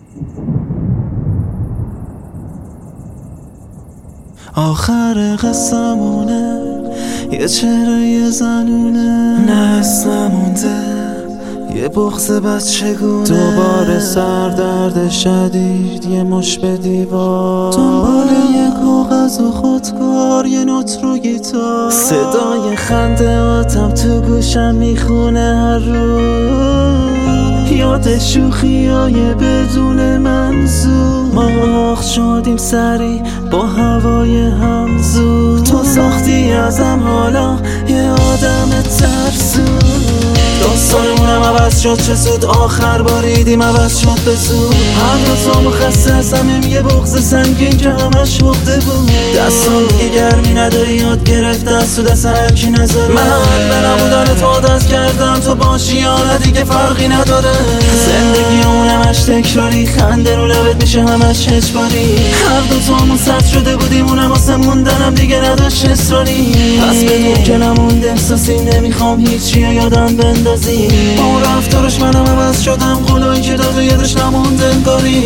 آخر قصمونه یه چهره زنونه، نسل نمونده یه بغض بچگونه، دوباره سردرد شدید یه مش به دیوار، دنبال یه کاغذ و خودکار یه نوت رو گیتار، صدای خنده آتم تو گوشم میخونه هر روز، یاد شوخیای بدون منظور، ما آخ شدیم سری با هوای همزود، تو ساختی ازم حالا یه آدم ترسو، داستانمونم عوض شد چه زود، آخر باریدیم عوض شد به زود، هر روزامو خسته از همیم یه بغض سنگین که همش حقده بود، دستان دیگه گرمی نداری یاد گرفته از تو دست هرکی نذاره، من به نبودن تو عادت کردم تو باشی یا نه دیگه فرقی نداره، زندگی اون همش تکراری، خنده رو لبت میشه همش اجباری، هر دوتامون سد شده بودیم اونم واسه موندنم دیگه نداشت اصراری، پس بدون که نمونده احساسی نمیخوام هیچی یادم بندازی، با اون رفتارش منم عوض شدم، قولایی که داد و یادش نمونده انگاری،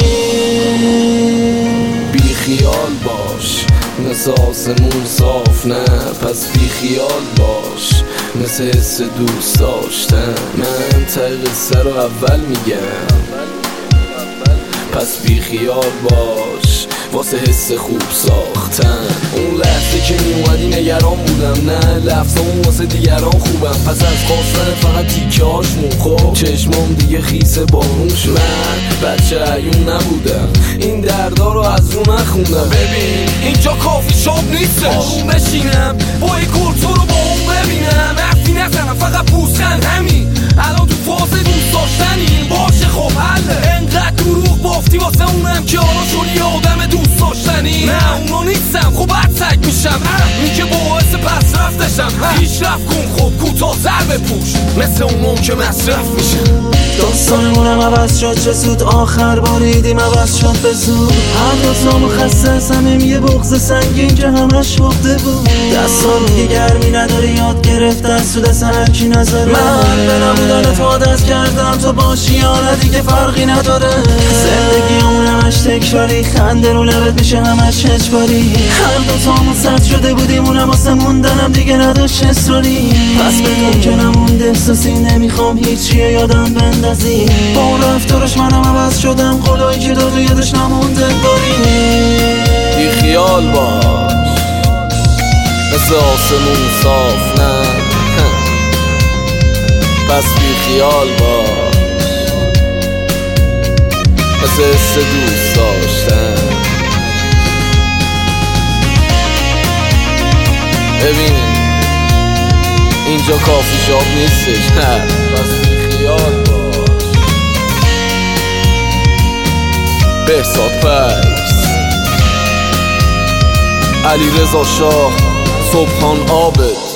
بی خیال باش مثل آسمون صاف نه، پس بی خیال باش مثل حس دوست داشتن، من ته قصه رو اول میگم، پس بی خیال باش واسه حس خوب ساختن، اون لحظه که میومدی نگران بودم، نه لفظامون واسه دیگران خوبم، پس از خواستن فقط تیکه هاشمون خب چشمام دیگه خیسه بارون شد، من بچه عیون نبودم این دردا رو از رو نخوندم، ببین اینجا کافی شاپ نیستش، آروم بشینم با یه گل تو رو با اون ببینم، حرفی نزنم فقط پوزخند، همین الان تو فاز دوست داشتنی باشه خب حله، انقدر دروغ بافتی واسه اونم که حالا شدی آدم دوست داشتنی، نه اونو نیستم خب بعد سگ میشم، این که باعث پس رفتشم، پیشرفت کن خب کوتاه‌تر بپوش مثل اونم که مصرف میشه، داستانمونم عوض شد چه زود، آخر باریدیم عوض شد به زود، هر روزامو خسته از همیم یه بغض سنگین که همش حقده بود، دستان دیگه گرمی نداری یاد گرفته از تو دست هرکی نذاره، من به نبودن تو عادت کردم تو باشی یا نه دیگه فرقی نداره، زندگی اون همش تکراری، خنده رو لبت میشه همش اجباری، هر دوتامون سد شده بودیم اونم واسه موندنم دیگه نداشت اصراری، پس بدون که نمونده احساسی نمیخوام هیچی یادم بندازی، با اون رفتارش منم عوض شدم، قولایی که داد و یادش نمونده انگاری، بی خیال باش مثل آسمون صاف نه، پس بی خیال باش مثل حس دوست داشتن، ببین اینجا کافی شاپ نیستش، پس بی خیال باش، بهزاد پرس، علیرضا شاه، سبحان عابد.